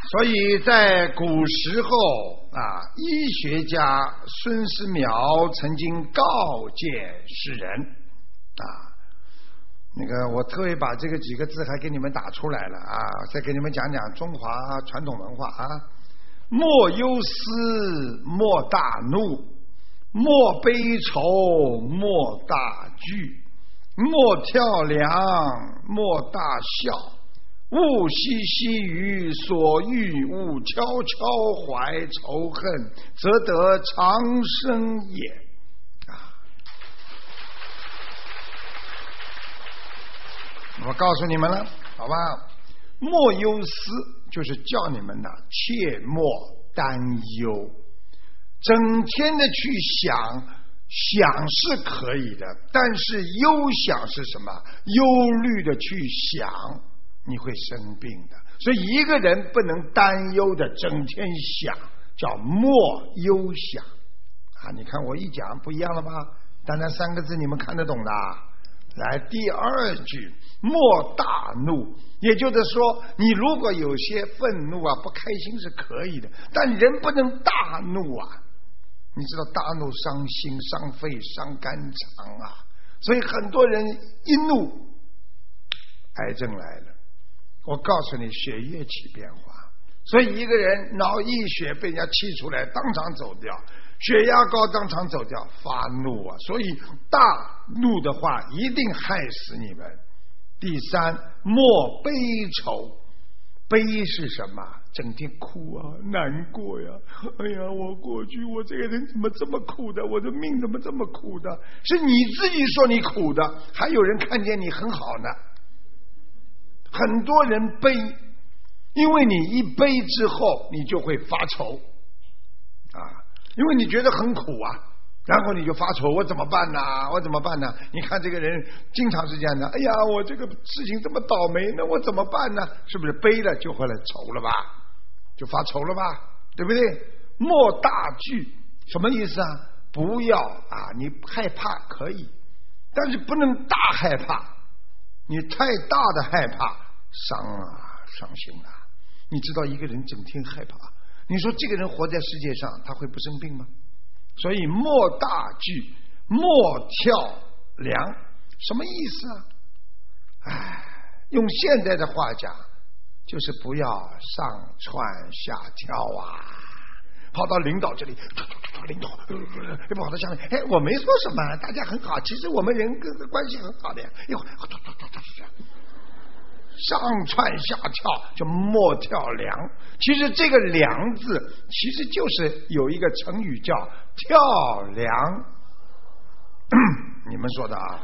所以在古时候啊，医学家孙思邈曾经告诫世人啊，那个我特意把这个几个字还给你们打出来了啊，再给你们讲讲中华传统文化啊。莫忧思，莫大怒，莫悲愁，莫大惧，莫跳梁，莫大笑。勿惜惜于所欲，勿悄悄怀仇恨，则得长生也。啊！我告诉你们了，好吧？莫忧思就是叫你们呐，切莫担忧。整天的去想是可以的，但是忧想是什么？忧虑的去想。你会生病的，所以一个人不能担忧的整天想，叫莫忧想啊！你看我一讲不一样了吧？单单3个字你们看得懂的。来，第2句，莫大怒，也就是说，你如果有些愤怒啊、不开心是可以的，但人不能大怒啊！你知道大怒伤心、伤肺、伤肝肠啊！所以很多人一怒，癌症来了。我告诉你，血液起变化，所以一个人脑溢血被人家气出来，当场走掉；血压高，当场走掉，发怒啊！所以大怒的话，一定害死你们。第3，莫悲愁。悲是什么？整天哭啊，难过呀！哎呀，我过去我这个人怎么这么苦的？我的命怎么这么苦的？是你自己说你苦的，还有人看见你很好呢。很多人悲，因为你一悲之后，你就会发愁啊，因为你觉得很苦啊，然后你就发愁，我怎么办呢？我怎么办呢？你看这个人经常是这样的，哎呀，我这个事情这么倒霉，那我怎么办呢？是不是悲了就会来愁了吧？就发愁了吧？对不对？莫大惧，什么意思啊？不要啊，你害怕可以，但是不能大害怕。你太大的害怕，伤心啊！你知道一个人整天害怕，你说这个人活在世界上，他会不生病吗？所以莫大惧，莫跳梁，什么意思啊？哎，用现在的话讲，就是不要上蹿下跳啊！跑到领导这里，领导跑到下面，哎，我没说什么，大家很好，其实我们人跟关系很好的呀。一会儿上蹿下跳就莫跳梁，其实这个梁字其实就是有一个成语叫跳梁，你们说的啊，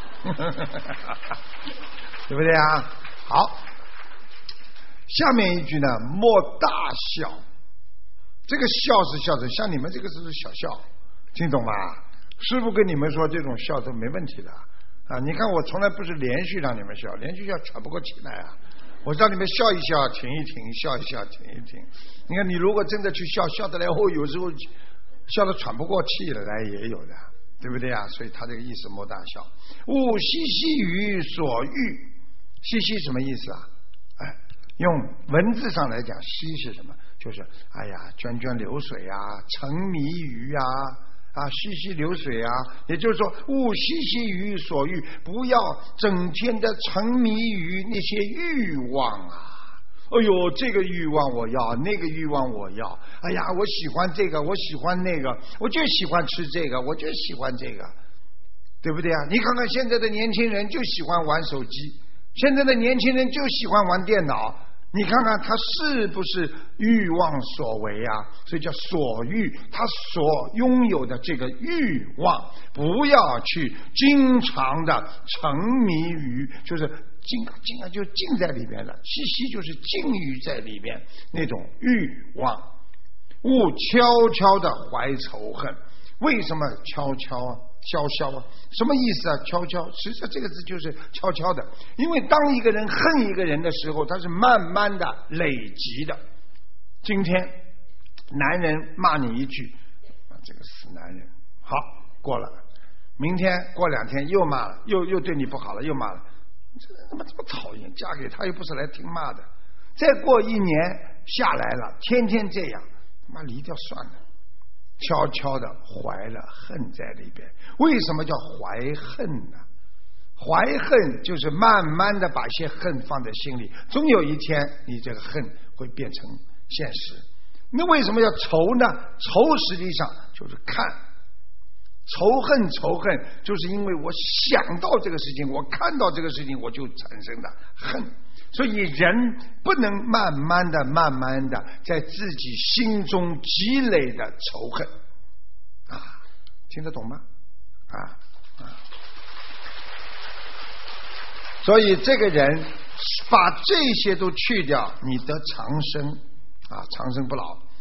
对不对啊？好，下面一句呢，莫大笑。这个笑是笑的，像你们这个是小笑，听懂吗？师父跟你们说，这种笑都没问题的啊！你看我从来不是连续让你们笑，连续笑喘不过气来啊！我让你们笑一笑，停一停，笑一笑，停一停。你看你如果真的去笑，笑得来后，有时候笑得喘不过气来也有的，对不对啊？所以他这个意思莫大笑。勿惜惜于所欲，惜惜什么意思啊？哎，用文字上来讲，惜是什么？就是哎呀，涓涓流水啊，沉迷于啊，细细流水啊，也就是说，勿惜惜于所欲，不要整天的沉迷于那些欲望啊。哎呦，这个欲望我要，那个欲望我要。哎呀，我喜欢这个，我喜欢那个，我就喜欢吃这个，我就喜欢这个，对不对啊？你看看现在的年轻人就喜欢玩手机，现在的年轻人就喜欢玩电脑。你看看他是不是欲望所为啊？所以叫所欲，他所拥有的这个欲望，不要去经常的沉迷于，就是经常就浸在里边了，息息就是浸于在里边那种欲望。勿悄悄的怀仇恨，为什么悄悄啊？悄悄啊，什么意思啊？悄悄，实际上这个字就是悄悄的。因为当一个人恨一个人的时候，他是慢慢的累积的。今天男人骂你一句，这个死男人，好过了。明天过2天又骂了，又对你不好了，又骂了。这人怎么这么讨厌？嫁给他又不是来听骂的。再过1年下来了，天天这样，他妈离掉算了，悄悄的怀了恨在里边。为什么叫怀恨呢？怀恨就是慢慢的把些恨放在心里，终有一天你这个恨会变成现实。那为什么要仇呢？仇实际上就是看，仇恨就是因为我想到这个事情，我看到这个事情，我就产生的恨。所以人不能慢慢的在自己心中积累的仇恨啊，听得懂吗？所以这个人把这些都去掉，你得长生啊，长生不老。